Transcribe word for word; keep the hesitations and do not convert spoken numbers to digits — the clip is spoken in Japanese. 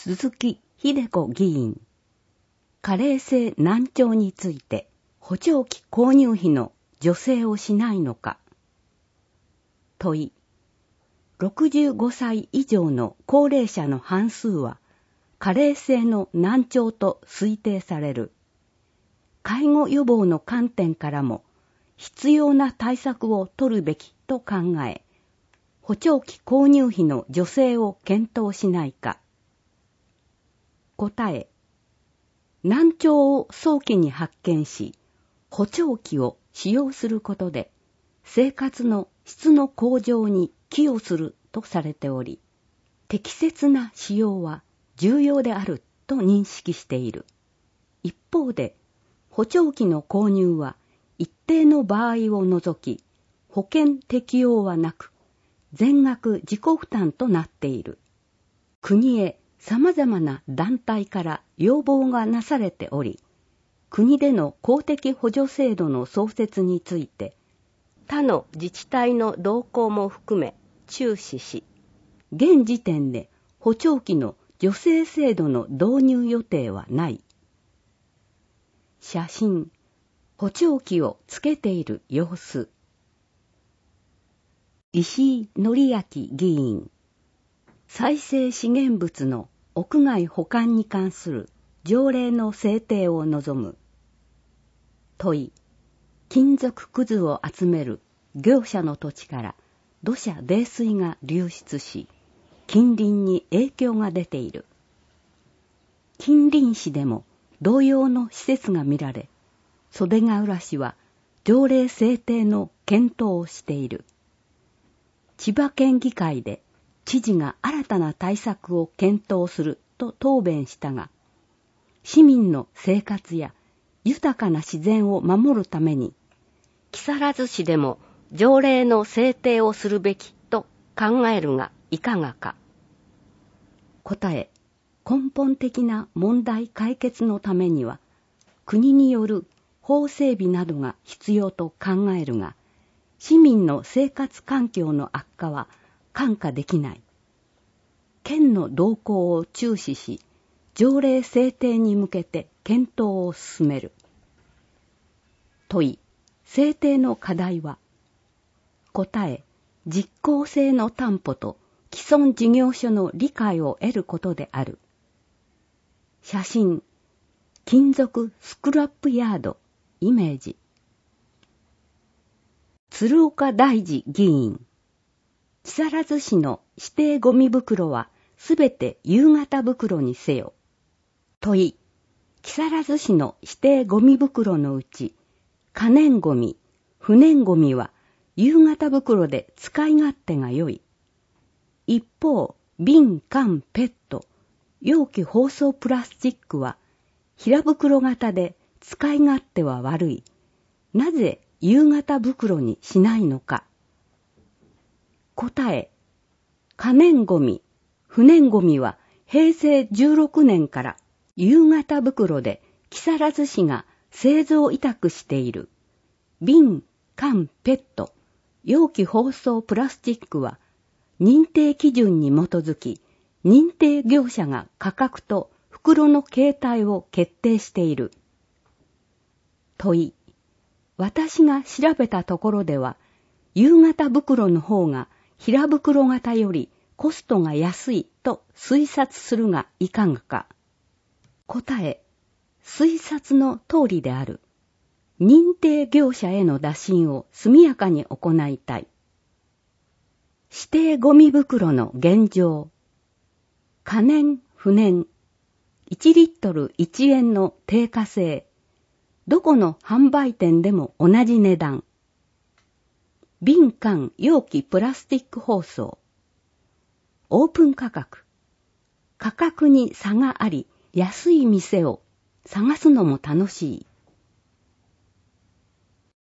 鈴木秀子議員、加齢性難聴について補聴器購入費の助成をしないのか。問い、ろくじゅうごさい以上の高齢者の半数は加齢性の難聴と推定される。介護予防の観点からも必要な対策を取るべきと考え、補聴器購入費の助成を検討しないか。答え、難聴を早期に発見し、補聴器を使用することで生活の質の向上に寄与するとされており、適切な使用は重要であると認識している。一方で、補聴器の購入は一定の場合を除き、保険適用はなく、全額自己負担となっている。国へ様々な団体から要望がなされており、国での公的補助制度の創設について、他の自治体の動向も含め注視し、現時点で補聴器の助成制度の導入予定はない。写真、補聴器をつけている様子。石井紀明議員、再生資源物の屋外保管に関する条例の制定を望む。問い、金属くずを集める業者の土地から土砂泥水が流出し、近隣に影響が出ている。近隣市でも同様の施設が見られ、袖ヶ浦市は条例制定の検討をしている。千葉県議会で知事が新たな対策を検討すると答弁したが、市民の生活や豊かな自然を守るために、木更津市でも条例の制定をするべきと考えるがいかがか。答え、根本的な問題解決のためには、国による法整備などが必要と考えるが、市民の生活環境の悪化は看過できない。県の動向を注視し、条例制定に向けて検討を進める。問い、制定の課題は。答え、実効性の担保と既存事業所の理解を得ることである。写真、金属スクラップヤード、イメージ。鶴岡大二議員、木更津市の指定ゴミ袋はすべて夕方袋にせよ。問い、木更津市の指定ゴミ袋のうち、可燃ゴミ、不燃ゴミは夕方袋で使い勝手が良い。一方、瓶、缶、ペット、容器包装プラスチックは平袋型で使い勝手は悪い。なぜ夕方袋にしないのか。答え、可燃ゴミ、不燃ゴミはへいせいじゅうろくねんから夕方袋で木更津市が製造委託している。瓶、缶、ペット、容器包装プラスチックは認定基準に基づき、認定業者が価格と袋の形態を決定している。問い、私が調べたところでは、夕方袋の方が平袋型よりコストが安いと推察するがいかがか。答え、推察の通りである。認定業者への打診を速やかに行いたい。指定ゴミ袋の現状。可燃、不燃。いちリットルいちえんの定価制。どこの販売店でも同じ値段。瓶、缶、容器、プラスチック包装。オープン価格。価格に差があり、安い店を探すのも楽しい。